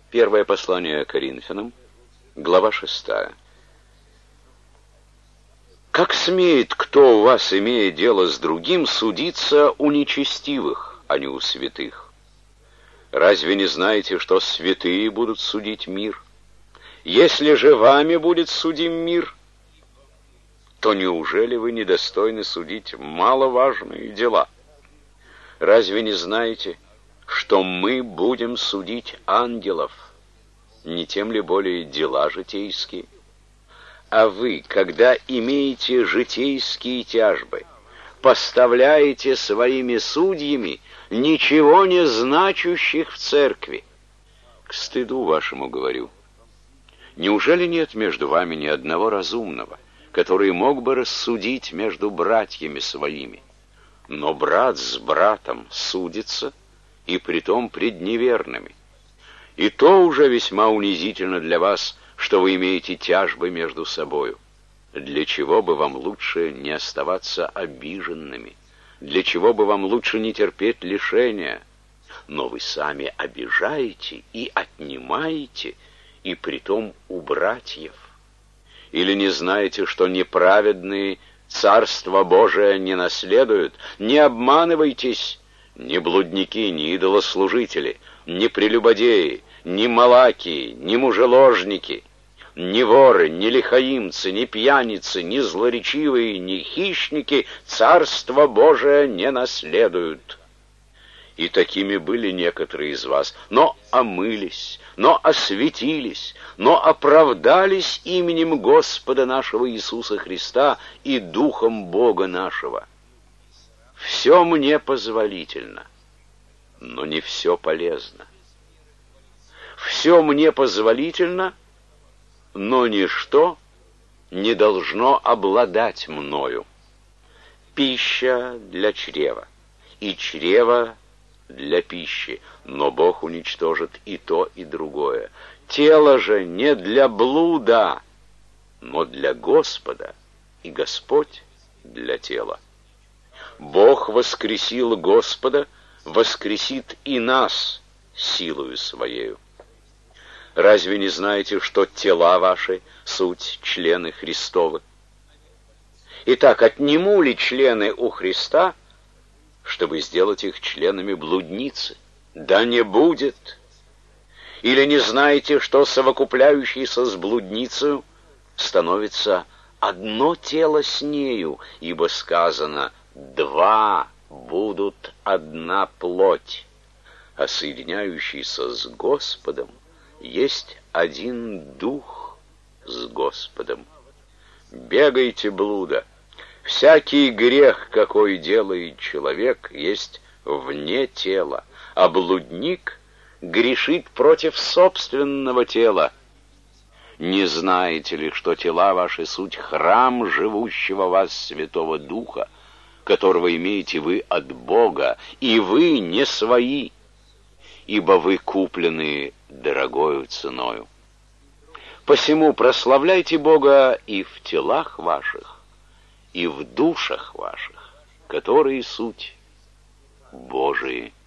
Первое послание Коринфянам, глава 6. Как смеет кто у вас, имея дело с другим, судиться у нечестивых, а не у святых? Разве не знаете, что святые будут судить мир? Если же вами будет судим мир, то неужели вы недостойны судить маловажные дела? Разве не знаете, что мы будем судить ангелов, не тем ли более дела житейские? А вы, когда имеете житейские тяжбы, поставляете своими судьями ничего не значащих в церкви. К стыду вашему говорю. Неужели нет между вами ни одного разумного, который мог бы рассудить между братьями своими? Но брат с братом судится, и притом пред неверными. И то уже весьма унизительно для вас, что вы имеете тяжбы между собою. Для чего бы вам лучше не оставаться обиженными? Для чего бы вам лучше не терпеть лишения? Но вы сами обижаете и отнимаете, и притом у братьев. Или не знаете, что неправедные Царство Божие не наследуют? Не обманывайтесь, ни блудники, ни идолослужители, ни прелюбодеи, ни малакии, ни мужеложники, ни воры, ни лихаимцы, ни пьяницы, ни злоречивые, ни хищники Царство Божие не наследуют. И такими были некоторые из вас, но омылись, но осветились, но оправдались именем Господа нашего Иисуса Христа и Духом Бога нашего. Все мне позволительно, но не все полезно. Все мне позволительно, но ничто не должно обладать мною. Пища для чрева, и чрево для пищи, но Бог уничтожит и то, и другое. Тело же не для блуда, но для Господа, и Господь для тела. Бог воскресил Господа, воскресит и нас силою Своею. Разве не знаете, что тела ваши суть члены Христовы? Итак, отниму ли члены у Христа, чтобы сделать их членами блудницы? Да не будет. Или не знаете, что совокупляющийся с блудницею становится одно тело с нею, ибо сказано: два будут одна плоть, а соединяющийся с Господом есть один дух с Господом. Бегайте блуда. Всякий грех, какой делает человек, есть вне тела, а блудник грешит против собственного тела. Не знаете ли, что тела ваши суть храм живущего в вас Святого Духа, которого имеете вы от Бога, и вы не свои, ибо вы куплены дорогою ценою. Посему прославляйте Бога и в телах ваших, и в душах ваших, которые суть Божии.